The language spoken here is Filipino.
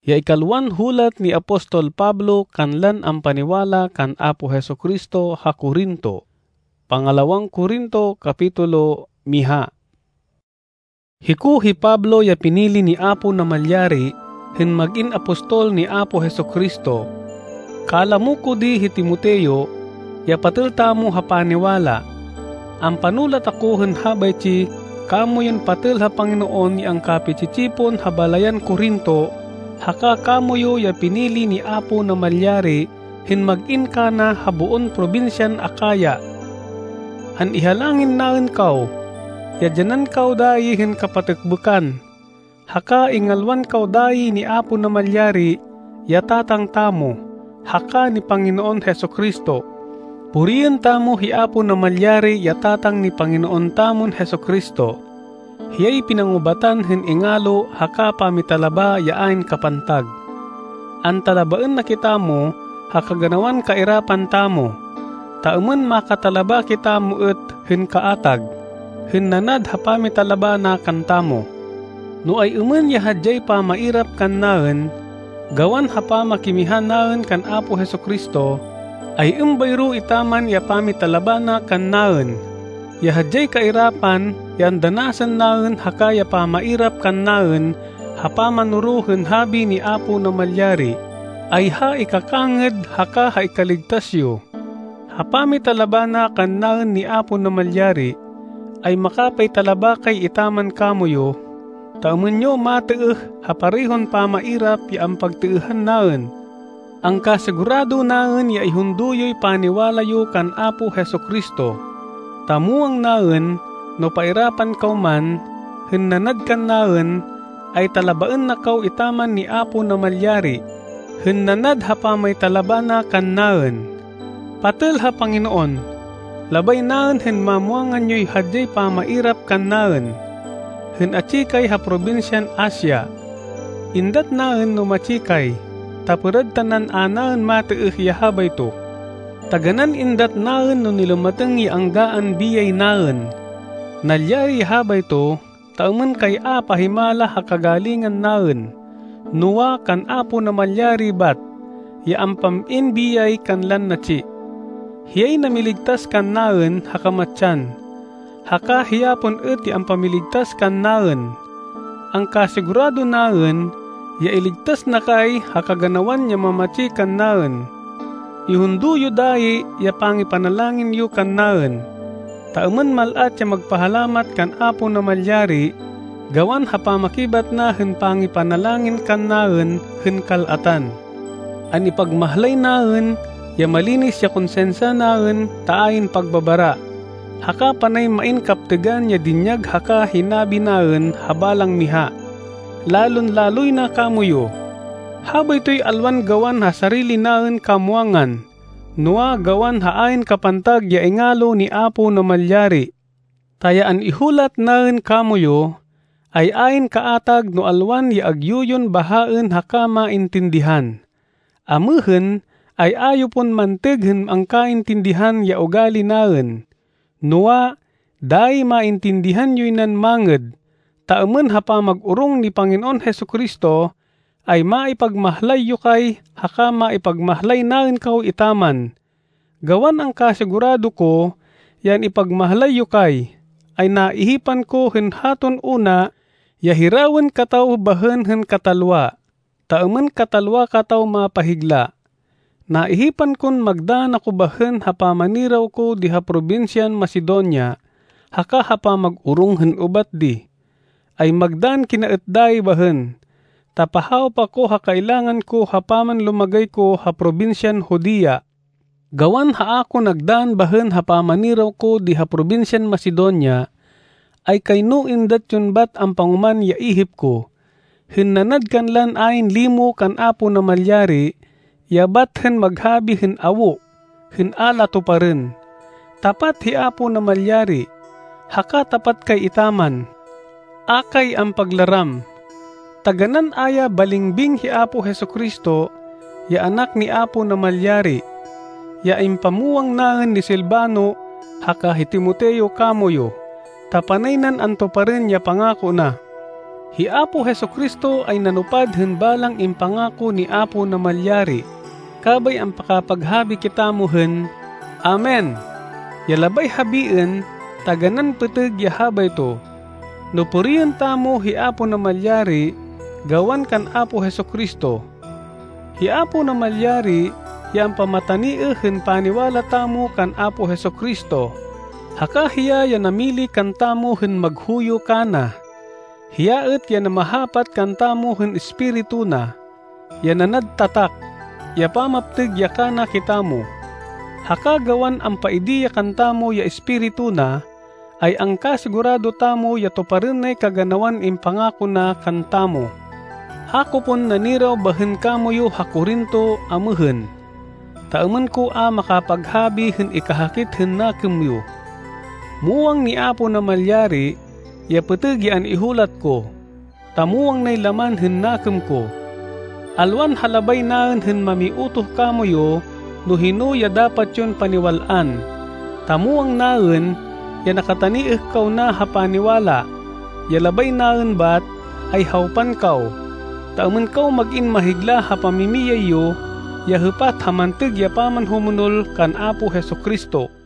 Ya ikalwan hulat ni Apostol Pablo kanlan ang paniwala kan Apo Hesukristo ha Korinto. Pangalawang Korinto kapitulo 5. Hiku hi Pablo ya pinili ni Apo na malyari hin magin apostol ni Apo Hesukristo. Kalamu ko di hi Timoteo ya patilta mo ha paniwala. Ang panulat ako hin habay chi kamo yun patil ha Panginoon ni ang kapichicipon ha balayan Korinto. Haka kamoyo ya pinili ni Apo na malyari hin magin ka na habuon probinsyan Akaya. Han ihalangin naen kaw, ya janan kaw dayi hin kapatekbukan. Haka ingalwan kaw dayi ni Apo na malyari, ya tatang tamo, haka ni Panginoon Hesukristo. Puriyan tamo hi Apo na malyari ya tatang ni Panginoon tamon Hesukristo. Hiyay pinangubatan hin ingalo haka pamitalaba yaain kapantag. Ang talabaan na kita mo, hakaganawan kairapan tamo. Tauman makatalaba kita mo et hin kaatag. Hin nanad hapamitalaba na kantamo. No ay uman yahadjay pa mairap kan naen, gawan hapa makimihan naen kan Apo Hesukristo, ay bayro itaman ya pamitalaba na kan naen. Yahadjay kairapan, yan danasan naen hakaya pa mairap kan naen, hapa manuruhen habi ni Apo na malyari, ay ha ikakanged haka ha ikaligtasyo. Hapami talaba na kan naen ni Apo na malyari, ay makapay talaba kay itaman kamuyo, taumen nyo mateeh haparihon pa mairap ya ang pagtiihan naen. Ang kasigurado naen ya ihunduyoy paniwalayo kan Apo Hesukristo. Tamuang naen, no pairapan kaw man, hin nanad kan naen, ay talabaan na kaw itaman ni Apo na malyari, hin nanad hapa may talaba na kan naen. Patil ha Panginoon, labay naen hin mamuangan nyo'y hadjay pa mairap kan naen, hin achikay ha probinsyan Asya. Indat naen no machikay, tapurad tanan anaen mateeh yahabay to. Taganan indat naen no nilumateng anggaan biyay naen. Nalyari habay to, tauman kay apa himala hakagalingan naen. Nuwa kan Apo na malyari bat, ya ampamin biyay kan lan nachi. Hiyay namiligtas kan naen hakamatyan. Haka hiyapon eti ang pamiligtas kan naen. Ang kasigurado naen, ya iligtas na kay hakaganawan niya mamachi kan naen. Ihunduyo dayi ya pangipanalangin yu kan naen. Tauman malat ya magpahalamat kan Apo na malyari, gawan hapamakibat na hin pangipanalangin kan naen hin kalatan. An ipagmahlay naen, ya malinis ya konsensa naen taayin pagbabara. Haka panay main kaptegan ya dinyag haka hinabi naen habalang miha. Lalon laloy na kamuyo. Habay to'y alwan gawan ha sarili naen kamuangan, nuwa gawan haain kapantag ya ingalo ni Apo na malyari. Tayaan ihulat naen kamuyo, ay ain kaatag no alwan ya agyuyon bahaen haka maintindihan. Amuhen ay ayo pon manteghen ang kaintindihan ya ugali naen. Nuwa, day maintindihan yo'y nan manged, taumen hapa mag-urong ni Panginoon Hesukristo, ay maipagmahlay yu kay haka maipagmahlay naen kaw itaman. Gawan ang kasigurado ko, yan ipagmahlay yu kay, ay naihipan ko hin haton una, ya hirawen kataw bahen hin katalwa, taumen katalwa kataw mapahigla. Naihipan kon magdaan ako bahen hapamaniraw ko di ha probinsyan Macedonia, haka hapa mag-urong hin ubat di, ay magdaan kinaetday bahen. Tapahaw pa ko hakailangan ko hapaman lumagay ko ha probinsyan Judea. Gawan ha ako nagdaan bahen hapamaniraw ko di ha probinsyan Macedonia, ay kayno indat yun bat ang panguman ya ihip ko. Hinnanad kan lan ain limo kan Apo na malyari, yabat hen maghabi hen awo, hen ala to pa rin. Tapat hi Apo na malyari, haka tapat kay itaman. Akay ang paglaram. Taganan aya balingbing hi Apo Hesukristo, ya anak ni Apo na malyari, ya impamuang naen ni Silvano, haka hi Timoteo kamoyo, tapanay nan anto pa rin ya pangako na. Hi Apo Hesukristo ay nanupad hen balang impangako ni Apo na malyari, kabay ang pakapaghabi kitamo hen. Amen. Yalabay habien, taganan peteg yahabay to. No puriyan tamo hi Apo na malyari, gawan kan Apo Hesukristo. Hi Apo na malyari, yang pamataniehen paniwala tamo kan Apo Hesukristo. Haka hiya ya namili kan tamo hen maghuyo kana. Hiyaet ya namahapat kan tamo hen espiritu na. Ya nanadtatak, ya pamapteg ya kana kitamo. Haka gawan ang paidiya kan tamo ya espiritu na, ay ang kasigurado tamo ya toparenay kaganawan impangako na kan tamo. Hako pon naniraw bahen kamoyo hakurinto amehen. Taaman ko makapaghabi hen ikahakit hen nakemyo. Muwang ni Apo na malyari, ya peteg yan ihulat ko. Tamuwang nay laman hen nakem ko. Alwan halabay naan hen mamiutoh kamoyo, no hino ya dapat yon paniwalaan. Tamuwang naan, ya nakataniih kaw na hapaniwala. Ya labay naan bat, ay haupan kaw. Taaman kaw magin mahigla hapamimiyayo, ya hepat hamanteg ya paman humunol kan Apo Hesukristo.